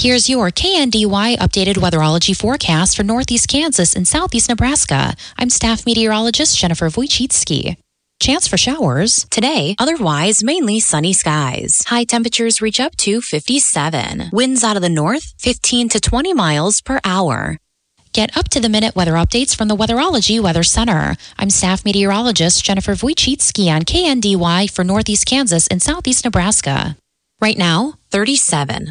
Here's your KNDY updated weatherology forecast for northeast Kansas and southeast Nebraska. I'm staff meteorologist Jennifer Wojcicki. Chance for showers today, otherwise mainly sunny skies. High temperatures reach up to 57. Winds out of the north, 15 to 20 miles per hour. Get up-to-the-minute weather updates from the Weatherology Weather Center. I'm staff meteorologist Jennifer Wojcicki on KNDY for northeast Kansas and southeast Nebraska. Right now, 37.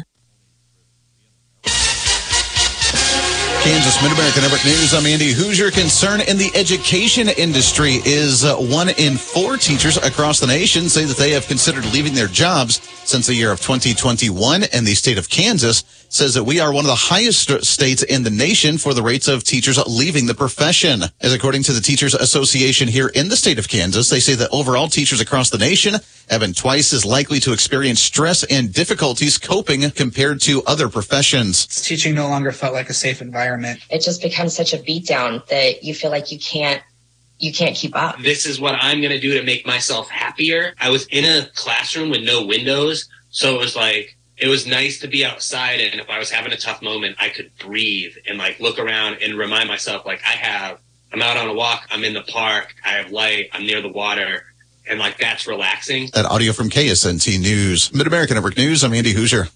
Kansas Mid-America Network News. I'm Andy Hoosier. Concern in the education industry is 1 in 4 teachers across the nation say that they have considered leaving their jobs since the year of 2021. And the state of Kansas says that we are one of the highest states in the nation for the rates of teachers leaving the profession. As according to the Teachers Association here in the state of Kansas, they say that overall teachers across the nation have been twice as likely to experience stress and difficulties coping compared to other professions. Teaching no longer felt like a safe environment. It just becomes such a beatdown that you feel like you can't keep up. This is what I'm going to do to make myself happier. I was in a classroom with no windows, so it was nice to be outside, and if I was having a tough moment, I could breathe and look around and remind myself I'm out on a walk, I'm in the park, I have light, I'm near the water, and that's relaxing. That audio from KSNT News. Mid-America Network News, I'm Andy Hoosier.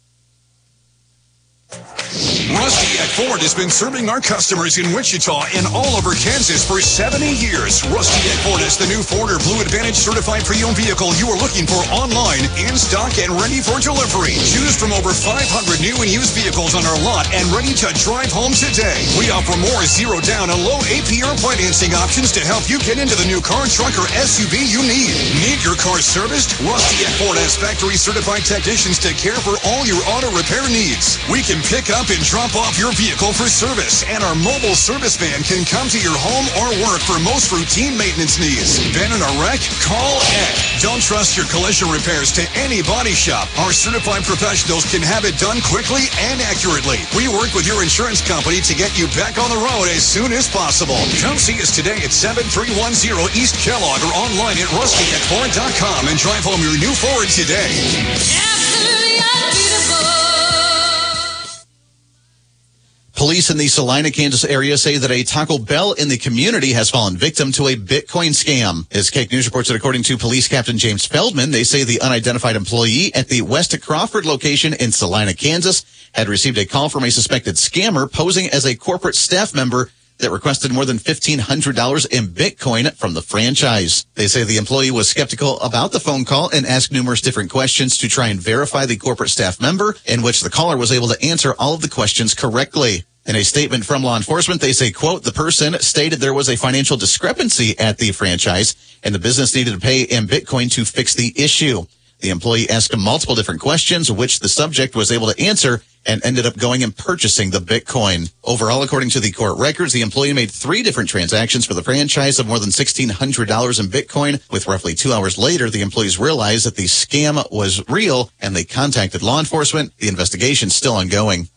Rusty at Ford has been serving our customers in Wichita and all over Kansas for 70 years. Rusty at Ford is the new Ford or Blue Advantage certified pre-owned vehicle you are looking for online, in stock, and ready for delivery. Choose from over 500 new and used vehicles on our lot and ready to drive home today. We offer more zero down and low APR financing options to help you get into the new car, truck, or SUV you need. Need your car serviced? Rusty at Ford has factory certified technicians to care for all your auto repair needs. We can pick up and drop off your vehicle for service, and our mobile service van can come to your home or work for most routine maintenance needs. Been in a wreck? Call Ed. Don't trust your collision repairs to any body shop. Our certified professionals can have it done quickly and accurately. We work with your insurance company to get you back on the road as soon as possible. Come see us today at 7310 East Kellogg or online at rustyatford.com and drive home your new Ford today. Police in the Salina, Kansas area say that a Taco Bell in the community has fallen victim to a Bitcoin scam. As KAKE News reports that according to Police Captain James Feldman, they say the unidentified employee at the West Crawford location in Salina, Kansas, had received a call from a suspected scammer posing as a corporate staff member that requested more than $1,500 in Bitcoin from the franchise. They say the employee was skeptical about the phone call and asked numerous different questions to try and verify the corporate staff member, in which the caller was able to answer all of the questions correctly. In a statement from law enforcement, they say, quote, the person stated there was a financial discrepancy at the franchise and the business needed to pay in Bitcoin to fix the issue. The employee asked him multiple different questions, which the subject was able to answer, and ended up going and purchasing the Bitcoin. Overall, according to the court records, the employee made 3 different transactions for the franchise of more than $1,600 in Bitcoin. With roughly 2 hours later, the employees realized that the scam was real, and they contacted law enforcement. The investigation is still ongoing.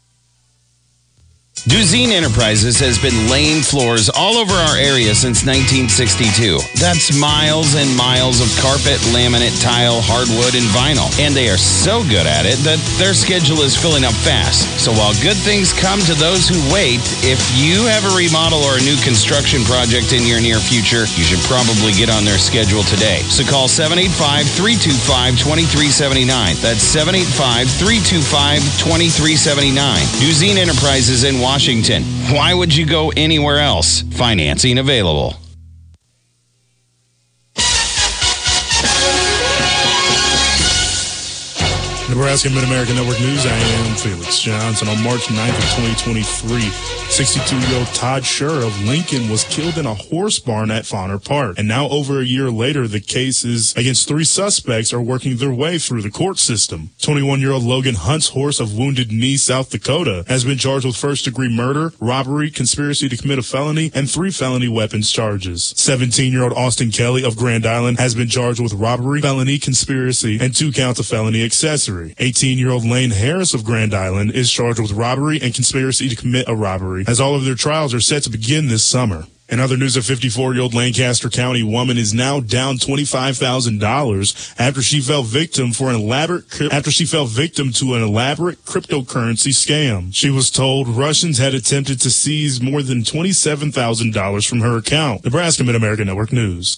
Duzine Enterprises has been laying floors all over our area since 1962. That's miles and miles of carpet, laminate, tile, hardwood, and vinyl. And they are so good at it that their schedule is filling up fast. So while good things come to those who wait, if you have a remodel or a new construction project in your near future, you should probably get on their schedule today. So call 785-325-2379. That's 785-325-2379. Duzine Enterprises in Washington. Why would you go anywhere else? Financing available. Nebraska Mid-America Network News, I am Felix Johnson. On March 9th of 2023, 62-year-old Todd Scher of Lincoln was killed in a horse barn at Fauner Park. And now over a year later, the cases against 3 suspects are working their way through the court system. 21-year-old Logan Hunt's horse of Wounded Knee, South Dakota, has been charged with first-degree murder, robbery, conspiracy to commit a felony, and 3 felony weapons charges. 17-year-old Austin Kelly of Grand Island has been charged with robbery, felony, conspiracy, and 2 counts of felony accessory. 18-year-old Lane Harris of Grand Island is charged with robbery and conspiracy to commit a robbery, as all of their trials are set to begin this summer. In other news, a 54-year-old Lancaster County woman is now down $25,000 after she fell victim to an elaborate cryptocurrency scam. She was told Russians had attempted to seize more than $27,000 from her account. Nebraska Mid-America Network News.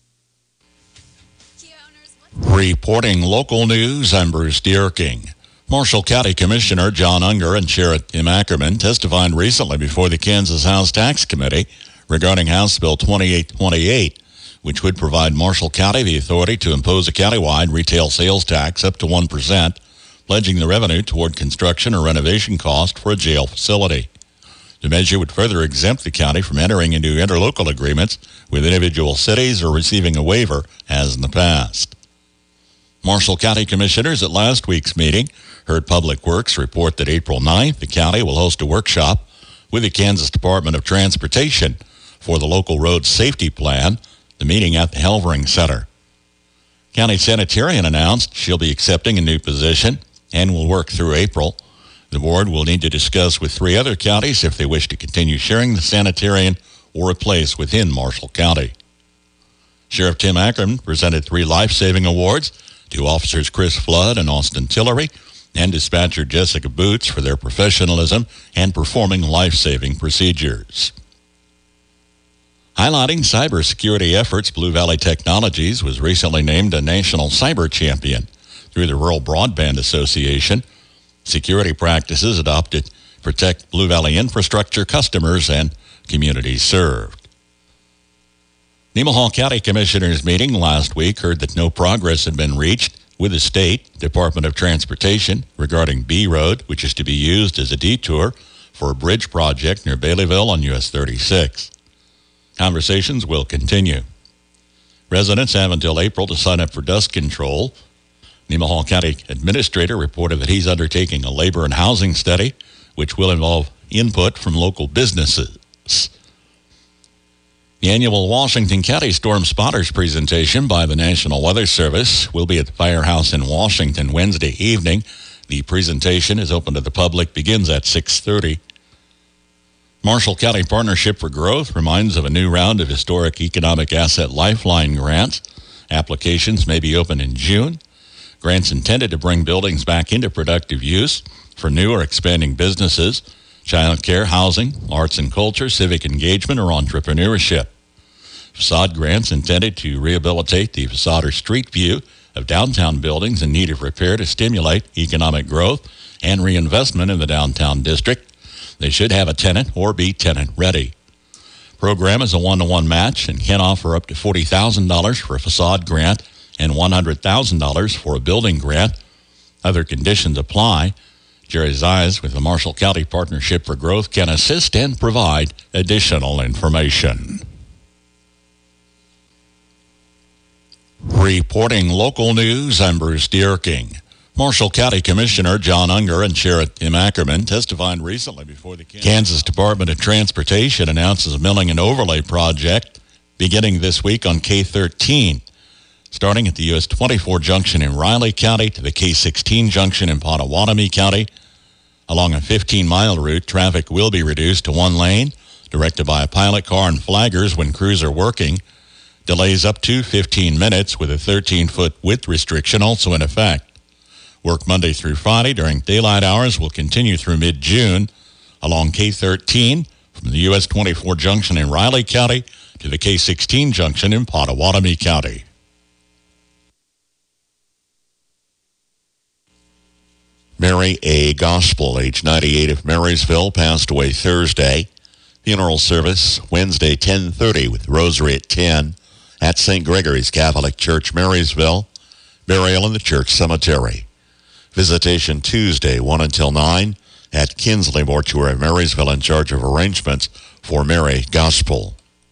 Reporting local news, I'm Bruce Dierking. Marshall County Commissioner John Unger and Sheriff Tim Ackerman testified recently before the Kansas House Tax Committee regarding House Bill 2828, which would provide Marshall County the authority to impose a countywide retail sales tax up to 1%, pledging the revenue toward construction or renovation cost for a jail facility. The measure would further exempt the county from entering into interlocal agreements with individual cities or receiving a waiver, as in the past. Marshall County Commissioners at last week's meeting heard Public Works report that April 9th, the county will host a workshop with the Kansas Department of Transportation for the local road safety plan, the meeting at the Helvering Center. County Sanitarian announced she'll be accepting a new position and will work through April. The board will need to discuss with 3 other counties if they wish to continue sharing the sanitarian or a place within Marshall County. Sheriff Tim Ackerman presented 3 life-saving awards to Officers Chris Flood and Austin Tillery and dispatcher Jessica Boots for their professionalism and performing life-saving procedures. Highlighting cybersecurity efforts, Blue Valley Technologies was recently named a national cyber champion through the Rural Broadband Association. Security practices adopted protect Blue Valley infrastructure, customers, and communities served. Nemaha County Commissioners meeting last week heard that no progress had been reached with the State Department of Transportation regarding B Road, which is to be used as a detour for a bridge project near Baileyville on US 36. Conversations will continue. Residents have until April to sign up for dust control. Nemaha County Administrator reported that he's undertaking a labor and housing study, which will involve input from local businesses. The annual Washington County Storm Spotters presentation by the National Weather Service will be at the Firehouse in Washington Wednesday evening. The presentation is open to the public, begins at 6:30. Marshall County Partnership for Growth reminds of a new round of historic Economic Asset Lifeline grants. Applications may be open in June. Grants intended to bring buildings back into productive use for new or expanding businesses, child care, housing, arts and culture, civic engagement, or entrepreneurship. Facade grants intended to rehabilitate the facade or street view of downtown buildings in need of repair to stimulate economic growth and reinvestment in the downtown district. They should have a tenant or be tenant ready. Program is a 1-to-1 match and can offer up to $40,000 for a facade grant and $100,000 for a building grant. Other conditions apply. Jerry Zayas with the Marshall County Partnership for Growth can assist and provide additional information. Reporting local news, I'm Bruce Dierking. Marshall County Commissioner John Unger and Sheriff Tim Ackerman testified recently before the Kansas Department of Transportation announces a milling and overlay project beginning this week on K-13. Starting at the US 24 junction in Riley County to the K-16 junction in Pottawatomie County. Along a 15-mile route, traffic will be reduced to 1 lane, directed by a pilot car and flaggers when crews are working. Delays up to 15 minutes with a 13-foot width restriction also in effect. Work Monday through Friday during daylight hours will continue through mid-June. Along K-13 from the US 24 junction in Riley County to the K-16 junction in Pottawatomie County. Mary A. Gospel, age 98 of Marysville, passed away Thursday. Funeral service Wednesday, 10:30 with rosary at 10 at St. Gregory's Catholic Church, Marysville. Burial in the church cemetery. Visitation Tuesday, 1 until 9 at Kinsley Mortuary, Marysville, in charge of arrangements for Mary Gospel.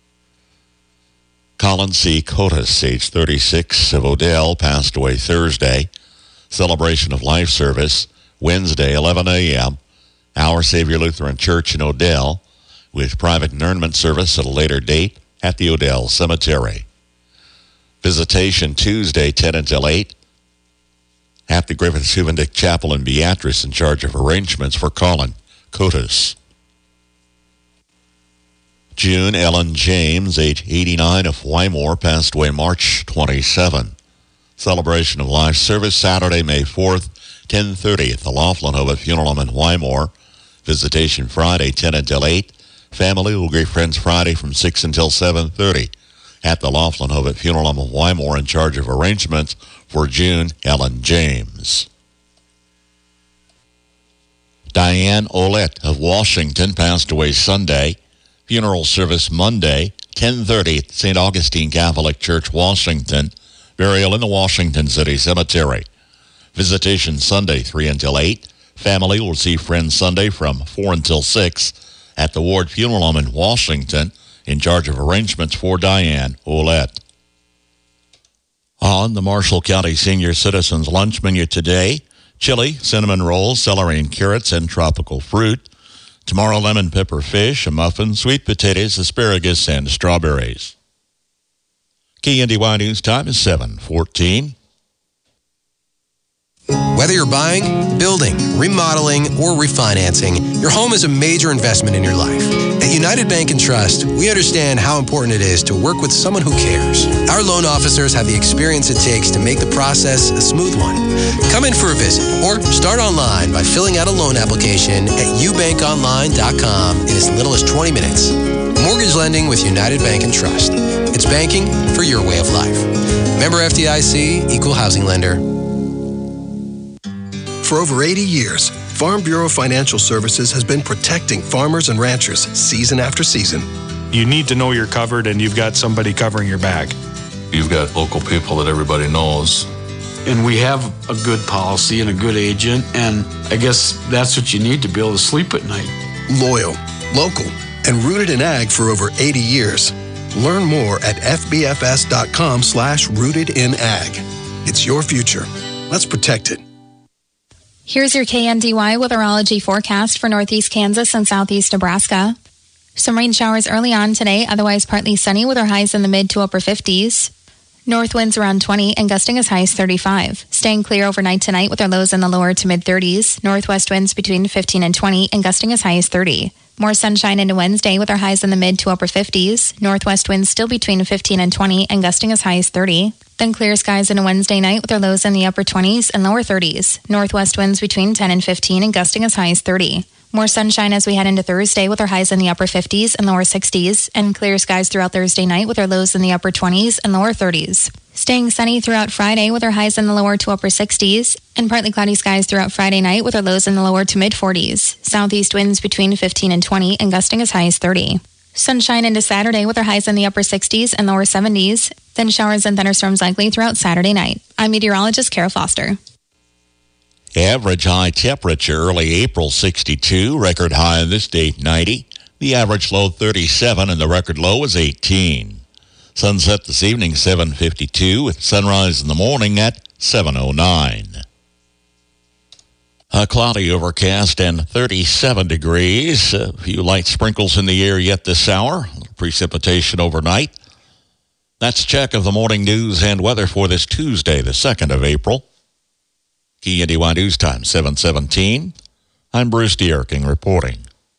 Colin C. Cotis, age 36 of Odell, passed away Thursday. Celebration of life service Wednesday, 11 a.m., Our Savior Lutheran Church in Odell, with private interment service at a later date at the Odell Cemetery. Visitation Tuesday, 10 until 8, at the Griffith-Huvendick Chapel in Beatrice, in charge of arrangements for Colin Cotis. June Ellen James, age 89, of Wymore, passed away March 27. Celebration of life service Saturday, May 4th, 10:30 at the Laughlin Hova Funeral Home in Wymore. Visitation Friday, 10 until 8. Family will greet friends Friday from 6 until 7:30 at the Laughlin Hova Funeral Home in Wymore, in charge of arrangements for June Ellen James. Diane Olette of Washington passed away Sunday. Funeral service Monday, 10:30 at St. Augustine Catholic Church, Washington. Burial in the Washington City Cemetery. Visitation Sunday, 3 until 8. Family will see friends Sunday from 4 until 6 at the Ward Funeral Home in Washington, in charge of arrangements for Diane Olette. On the Marshall County Senior Citizens Lunch Menu today, chili, cinnamon rolls, celery and carrots, and tropical fruit. Tomorrow, lemon pepper fish, a muffin, sweet potatoes, asparagus, and strawberries. KNDY News time is 7:14. Whether you're buying, building, remodeling, or refinancing, your home is a major investment in your life. At United Bank and Trust, we understand how important it is to work with someone who cares. Our loan officers have the experience it takes to make the process a smooth one. Come in for a visit or start online by filling out a loan application at ubankonline.com in as little as 20 minutes. Mortgage lending with United Bank and Trust. It's banking for your way of life. Member FDIC, Equal Housing Lender. For over 80 years, Farm Bureau Financial Services has been protecting farmers and ranchers season after season. You need to know you're covered and you've got somebody covering your back. You've got local people that everybody knows. And we have a good policy and a good agent, and I guess that's what you need to be able to sleep at night. Loyal, local, and rooted in ag for over 80 years. Learn more at fbfs.com/rootedinag. It's your future. Let's protect it. Here's your KNDY weatherology forecast for northeast Kansas and southeast Nebraska. Some rain showers early on today, otherwise partly sunny with our highs in the mid to upper 50s. North winds around 20 and gusting as high as 35. Staying clear overnight tonight with our lows in the lower to mid 30s. Northwest winds between 15 and 20 and gusting as high as 30. More sunshine into Wednesday with our highs in the mid to upper 50s. Northwest winds still between 15 and 20 and gusting as high as 30. Then clear skies into Wednesday night with our lows in the upper 20s and lower 30s. Northwest winds between 10 and 15 and gusting as high as 30. More sunshine as we head into Thursday with our highs in the upper 50s and lower 60s. And clear skies throughout Thursday night with our lows in the upper 20s and lower 30s. Staying sunny throughout Friday with our highs in the lower to upper 60s. And partly cloudy skies throughout Friday night with our lows in the lower to mid 40s. Southeast winds between 15 and 20 and gusting as high as 30. Sunshine into Saturday with our highs in the upper 60s and lower 70s. Then showers and thunderstorms likely throughout Saturday night. I'm meteorologist Carol Foster. Average high temperature early April 62. Record high on this date 90. The average low 37 and the record low was 18. Sunset this evening 7:52 with sunrise in the morning at 7:09. Cloudy, overcast, and 37 degrees. A few light sprinkles in the air yet this hour. Precipitation overnight. That's a check of the morning news and weather for this Tuesday, the 2nd of April. KNDY News Time, 7:17. I'm Bruce Dierking reporting.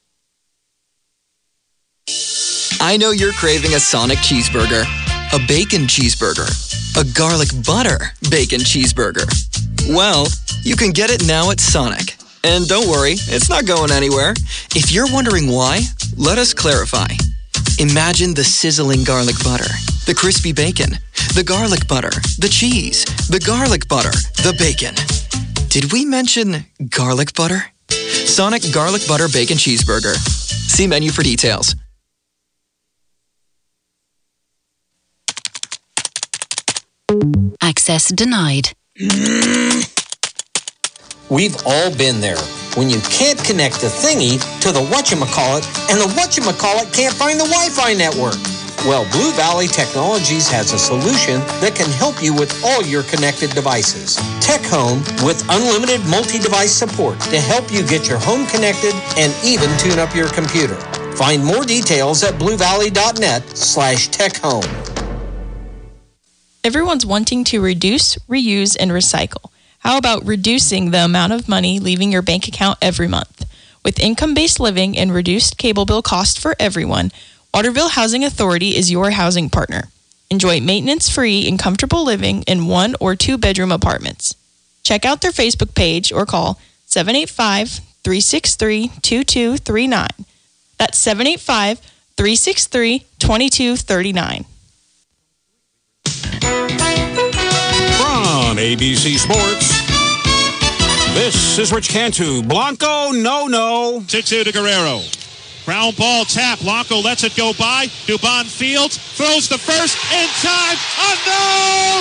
I know you're craving a Sonic cheeseburger, a bacon cheeseburger, a garlic butter bacon cheeseburger. Well, you can get it now at Sonic. And don't worry, it's not going anywhere. If you're wondering why, let us clarify. Imagine the sizzling garlic butter, the crispy bacon, the garlic butter, the cheese, the garlic butter, the bacon. Did we mention garlic butter? Sonic Garlic Butter Bacon Cheeseburger. See menu for details. Access denied. We've all been there. When you can't connect the thingy to the whatchamacallit, and the whatchamacallit can't find the Wi-Fi network. Well, Blue Valley Technologies has a solution that can help you with all your connected devices. Tech Home with unlimited multi-device support to help you get your home connected and even tune up your computer. Find more details at bluevalley.net/techhome. Everyone's wanting to reduce, reuse, and recycle. How about reducing the amount of money leaving your bank account every month? With income-based living and reduced cable bill cost for everyone, Waterville Housing Authority is your housing partner. Enjoy maintenance-free and comfortable living in 1 or 2 bedroom apartments. Check out their Facebook page or call 785-363-2239. That's 785-363-2239. From ABC Sports, this is Rich Cantu. Blanco, no. 2-2 to Guerrero. Ground ball tap. Blanco lets it go by. Dubon Fields throws the first in time. No!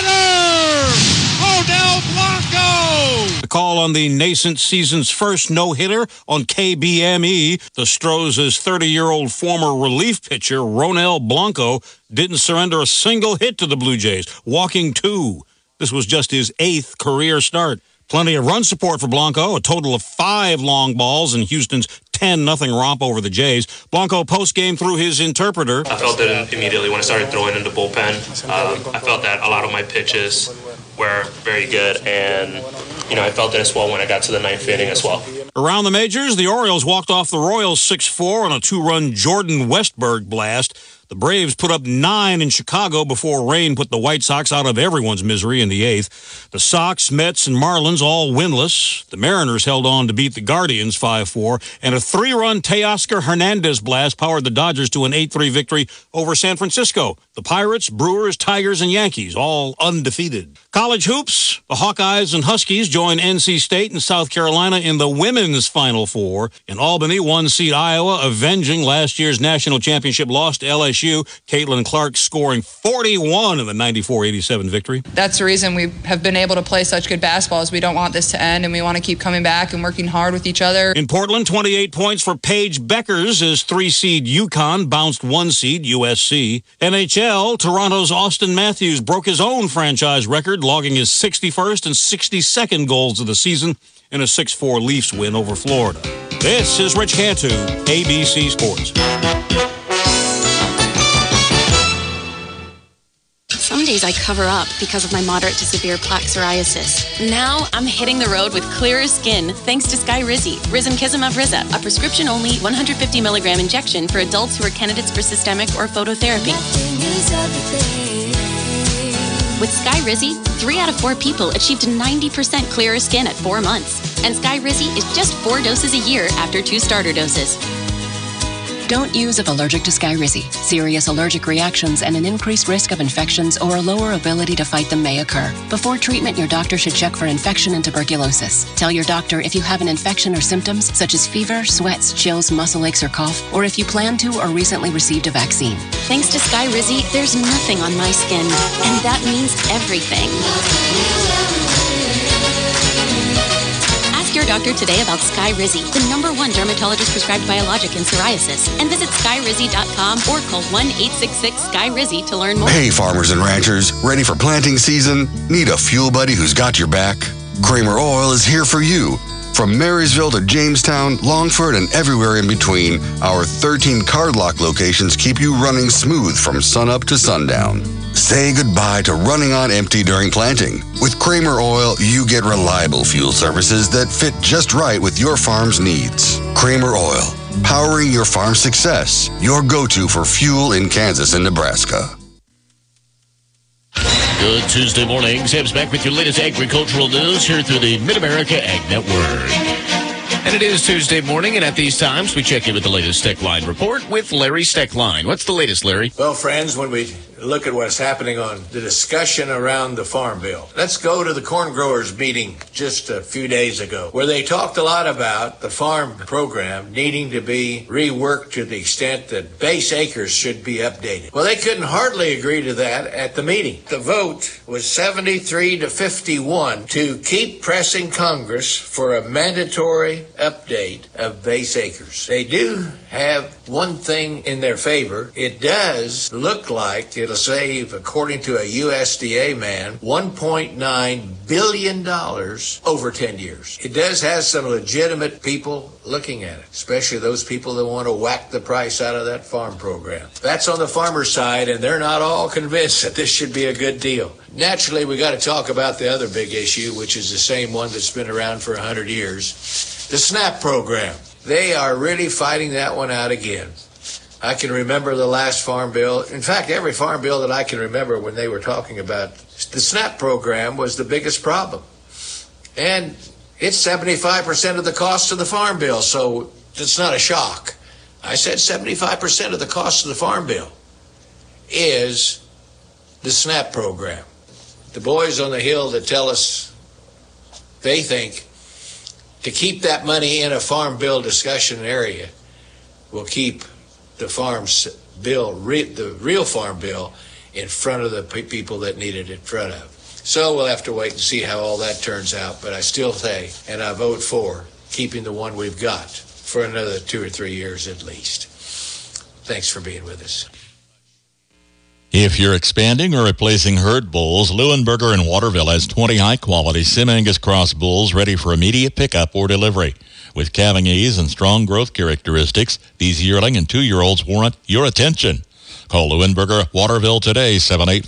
Odell Blanco! The call on the nascent season's first no-hitter on KBME. The Stros' 30-year-old former relief pitcher, Ronel Blanco, didn't surrender a single hit to the Blue Jays, walking 2. This was just his 8th career start. Plenty of run support for Blanco, a total of 5 long balls in Houston's 10-0 romp over the Jays. Blanco postgame through his interpreter. I felt it immediately when I started throwing in the bullpen. I felt that a lot of my pitches were very good, and I felt it as well when I got to the 9th inning as well. Around the majors, the Orioles walked off the Royals 6-4 on a 2-run Jordan Westberg blast. The Braves put up 9 in Chicago before rain put the White Sox out of everyone's misery in the 8th. The Sox, Mets, and Marlins all winless. The Mariners held on to beat the Guardians 5-4, and a 3-run Teoscar Hernandez blast powered the Dodgers to an 8-3 victory over San Francisco. The Pirates, Brewers, Tigers, and Yankees all undefeated. College hoops, the Hawkeyes and Huskies join NC State and South Carolina in the women's Final Four. In Albany, 1-seed Iowa avenging last year's national championship loss to LSU. Caitlin Clark scoring 41 in the 94-87 victory. That's the reason we have been able to play such good basketball, is we don't want this to end, and we want to keep coming back and working hard with each other. In Portland, 28 points for Paige Beckers as 3-seed UConn bounced 1-seed USC. NHL, Toronto's Austin Matthews broke his own franchise record, logging his 61st and 62nd goals of the season in a 6-4 Leafs win over Florida. This is Rich Cantu, ABC Sports. Some days I cover up because of my moderate to severe plaque psoriasis. Now I'm hitting the road with clearer skin thanks to Skyrizi, Risankizumab Riza, a prescription-only 150 milligram injection for adults who are candidates for systemic or phototherapy. With Skyrizi, 3 out of 4 people achieved 90% clearer skin at 4 months. And Skyrizi is just 4 doses a year after 2 starter doses. Don't use if allergic to Skyrizi. Serious allergic reactions and an increased risk of infections or a lower ability to fight them may occur. Before treatment, your doctor should check for infection and tuberculosis. Tell your doctor if you have an infection or symptoms such as fever, sweats, chills, muscle aches, or cough, or if you plan to or recently received a vaccine. Thanks to Skyrizi, there's nothing on my skin, and that means everything. Your doctor today about Skyrizi, the #1 dermatologist prescribed biologic in psoriasis, and visit skyrizi.com or call 1-866-SKYRIZI to learn more. Hey, farmers and ranchers, ready for planting season? Need a fuel buddy who's got your back? Kramer Oil is here for you. From Marysville to Jamestown, Longford, and everywhere in between, our 13 card lock locations keep you running smooth from sunup to sundown. Say goodbye to running on empty during planting. With Kramer Oil, you get reliable fuel services that fit just right with your farm's needs. Kramer Oil, powering your farm's success. Your go-to for fuel in Kansas and Nebraska. Good Tuesday morning. Sam's back with your latest agricultural news here through the Mid-America Ag Network. And it is Tuesday morning, and at these times, we check in with the latest Steckline report with Larry Steckline. What's the latest, Larry? Well, friends, when we look at what's happening on the discussion around the Farm Bill, let's go to the corn growers meeting just a few days ago, where they talked a lot about the farm program needing to be reworked to the extent that base acres should be updated. Well, they couldn't hardly agree to that at the meeting. The vote was 73 to 51 to keep pressing Congress for a mandatory update of base acres. They do have one thing in their favor. It does look like it'll save, according to a USDA man, $1.9 billion over 10 years. It does have some legitimate people looking at it, especially those people that want to whack the price out of that farm program. That's on the farmer's side, and they're not all convinced that this should be a good deal. Naturally, we got to talk about the other big issue, which is the same one that's been around for 100 years, the SNAP program. They are really fighting that one out again. I can remember the last farm bill. In fact, every farm bill that I can remember when they were talking about the SNAP program was the biggest problem. And it's 75% of the cost of the farm bill, so it's not a shock. I said 75% of the cost of the farm bill is the SNAP program. The boys on the Hill that tell us they think to keep that money in a farm bill discussion area will keep the farm bill, the real farm bill, in front of the people that need it in front of. So we'll have to wait and see how all that turns out. But I still say, and I vote for keeping the one we've got for another 2 or 3 years at least. Thanks for being with us. If you're expanding or replacing herd bulls, Leuenberger in Waterville has 20 high-quality Sim-Angus cross bulls ready for immediate pickup or delivery. With calving ease and strong growth characteristics, these yearling and 2-year-olds warrant your attention. Call Leuenberger Waterville today,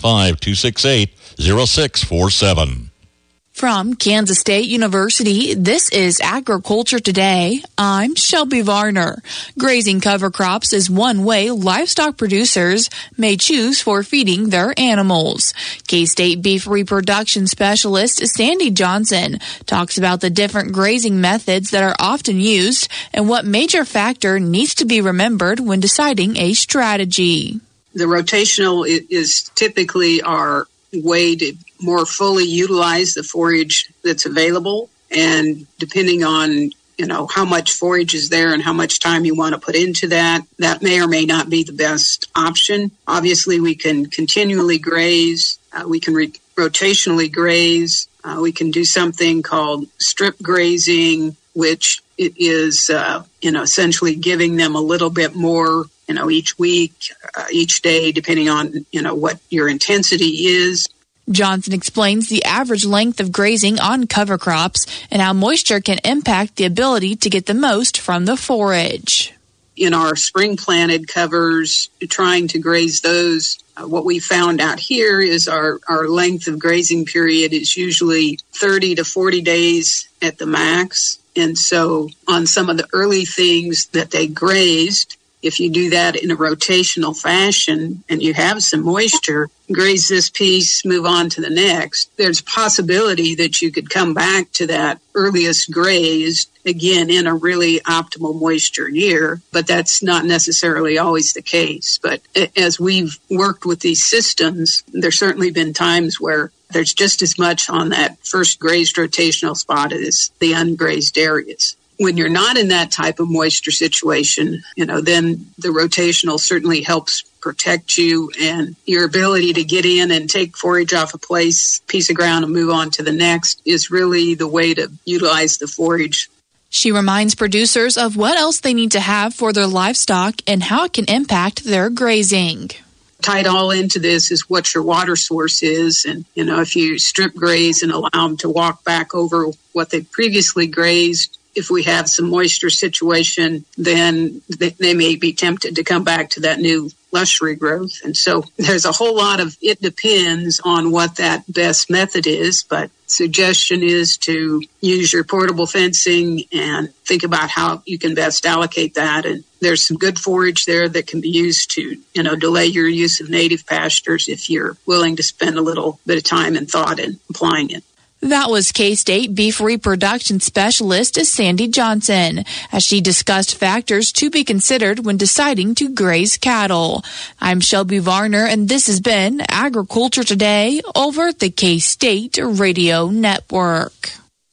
785-268-0647. From Kansas State University, this is Agriculture Today. I'm Shelby Varner. Grazing cover crops is one way livestock producers may choose for feeding their animals. K-State beef reproduction specialist Sandy Johnson talks about the different grazing methods that are often used and what major factor needs to be remembered when deciding a strategy. The rotational is typically our way to more fully utilize the forage that's available, and depending on how much forage is there and how much time you want to put into that may or may not be the best option. Obviously, we can continually graze, we can rotationally graze, we can do something called strip grazing, which is essentially giving them a little bit more each week, each day, depending on what your intensity is. Johnson explains the average length of grazing on cover crops and how moisture can impact the ability to get the most from the forage. In our spring planted covers, trying to graze those, what we found out here is our length of grazing period is usually 30 to 40 days at the max. And so on some of the early things that they grazed, if you do that in a rotational fashion and you have some moisture, graze this piece, move on to the next, there's a possibility that you could come back to that earliest grazed again in a really optimal moisture year, but that's not necessarily always the case. But as we've worked with these systems, there's certainly been times where there's just as much on that first grazed rotational spot as the ungrazed areas. When you're not in that type of moisture situation, then the rotational certainly helps protect you, and your ability to get in and take forage off a piece of ground and move on to the next is really the way to utilize the forage. She reminds producers of what else they need to have for their livestock and how it can impact their grazing. Tied all into this is what your water source is. And, if you strip graze and allow them to walk back over what they previously grazed, if we have some moisture situation, then they may be tempted to come back to that new lush regrowth. And so there's a whole lot of it depends on what that best method is, but suggestion is to use your portable fencing and think about how you can best allocate that. And there's some good forage there that can be used to, delay your use of native pastures if you're willing to spend a little bit of time and thought in applying it. That was K-State beef reproduction specialist Sandy Johnson, as she discussed factors to be considered when deciding to graze cattle. I'm Shelby Varner, and this has been Agriculture Today over the K-State Radio Network.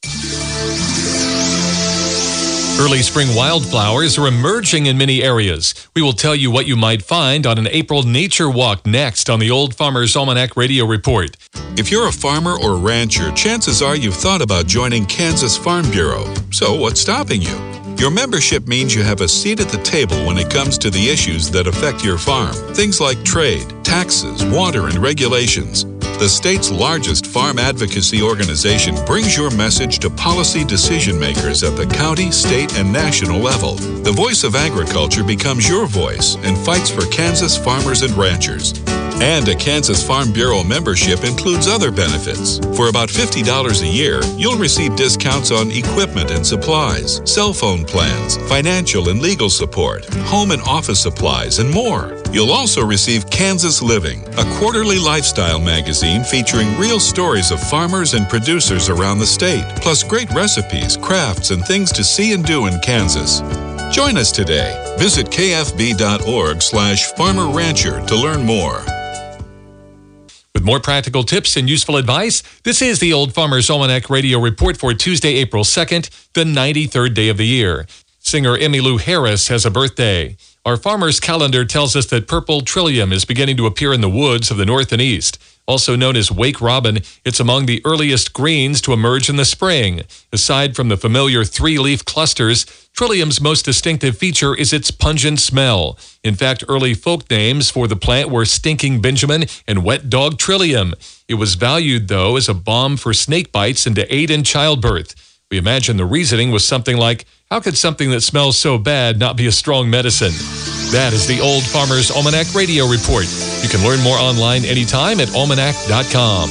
Early spring wildflowers are emerging in many areas. We will tell you what you might find on an April nature walk next on the Old Farmer's Almanac Radio Report. If you're a farmer or rancher, chances are you've thought about joining Kansas Farm Bureau. So what's stopping you? Your membership means you have a seat at the table when it comes to the issues that affect your farm. Things like trade, taxes, water, and regulations. The state's largest farm advocacy organization brings your message to policy decision makers at the county, state, and national level. The voice of agriculture becomes your voice and fights for Kansas farmers and ranchers. And a Kansas Farm Bureau membership includes other benefits. For about $50 a year, you'll receive discounts on equipment and supplies, cell phone plans, financial and legal support, home and office supplies, and more. You'll also receive Kansas Living, a quarterly lifestyle magazine featuring real stories of farmers and producers around the state, plus great recipes, crafts, and things to see and do in Kansas. Join us today. Visit kfb.org/Farmer Rancher to learn more. With more practical tips and useful advice, this is the Old Farmer's Almanac Radio Report for Tuesday, April 2nd, the 93rd day of the year. Singer Emmylou Harris has a birthday. Our farmer's calendar tells us that purple trillium is beginning to appear in the woods of the north and east. Also known as wake robin, it's among the earliest greens to emerge in the spring. Aside from the familiar three-leaf clusters, trillium's most distinctive feature is its pungent smell. In fact, early folk names for the plant were Stinking Benjamin and Wet Dog Trillium. It was valued, though, as a balm for snake bites and to aid in childbirth. We imagine the reasoning was something like, how could something that smells so bad not be a strong medicine? That is the Old Farmer's Almanac Radio Report. You can learn more online anytime at almanac.com.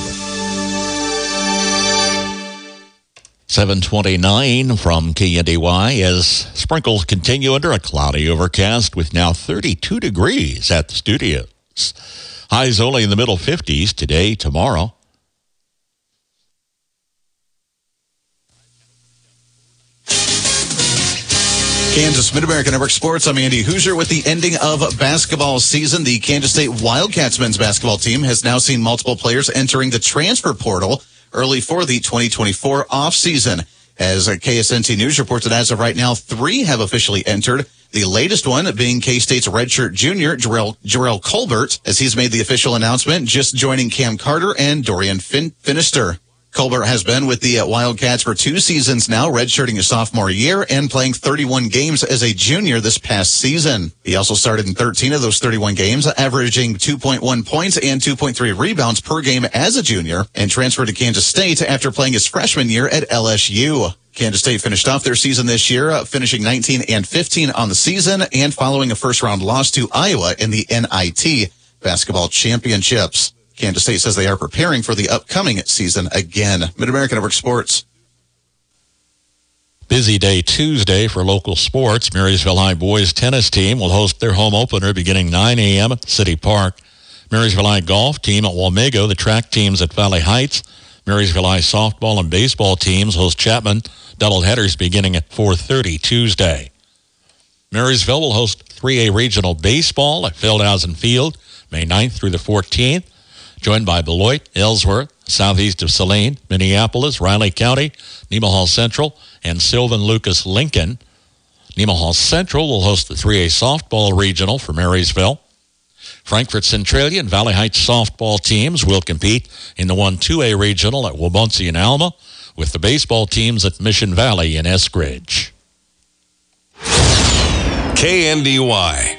7:29 from KNDY as sprinkles continue under a cloudy overcast with now 32 degrees at the studios. Highs only in the middle 50s today, tomorrow. Kansas Mid-America Network Sports. I'm Andy Hoosier. With the ending of basketball season, the Kansas State Wildcats men's basketball team has now seen multiple players entering the transfer portal early for the 2024 offseason. As KSNT News reports that as of right now, 3 have officially entered. The latest one being K-State's redshirt junior, Jarrell Colbert, as he's made the official announcement, just joining Cam Carter and Dorian Finister. Colbert has been with the Wildcats for 2 seasons now, redshirting his sophomore year and playing 31 games as a junior this past season. He also started in 13 of those 31 games, averaging 2.1 points and 2.3 rebounds per game as a junior, and transferred to Kansas State after playing his freshman year at LSU. Kansas State finished off their season this year, finishing 19-15 on the season and following a first-round loss to Iowa in the NIT basketball championships. Kansas State says they are preparing for the upcoming season again. Mid-America Network Sports. Busy day Tuesday for local sports. Marysville High boys tennis team will host their home opener beginning 9 a.m. at City Park. Marysville High golf team at Wamego, the track teams at Valley Heights. Marysville High softball and baseball teams host Chapman. Doubleheaders beginning at 4:30 Tuesday. Marysville will host 3A regional baseball at Feldhausen Field May 9th through the 14th. Joined by Beloit, Ellsworth, southeast of Saline, Minneapolis, Riley County, Nemaha Central, and Sylvan Lucas Lincoln. Nemaha Central will host the 3A softball regional for Marysville. Frankfort Centralia and Valley Heights softball teams will compete in the 1-2A regional at Wabaunsee and Alma, with the baseball teams at Mission Valley and Eskridge. KNDY.